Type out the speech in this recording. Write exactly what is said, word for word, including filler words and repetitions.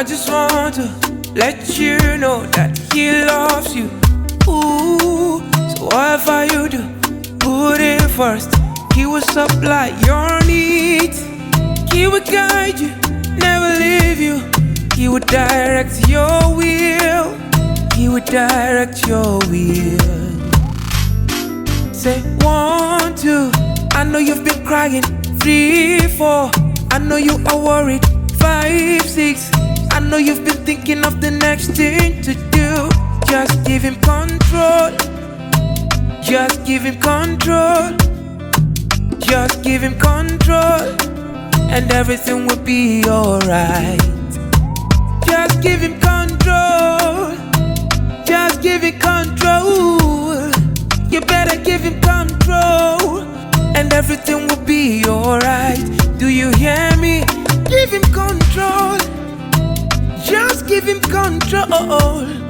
I just want to let you know that he loves you. Ooh, so whatever you do, put him first. He will supply your needs. He will guide you, never leave you. He will direct your will. He will direct your will. Say one, two. I know you've been crying. Three, four. I know you are worried. Five, six. I know you've been thinking of the next thing to do. Just give him control. Just give him control. Just give him control, and everything will be alright. Just give him control. Just give him control. You better give him control, and everything will be alright. Do you hear me? Give him control. Just give him control.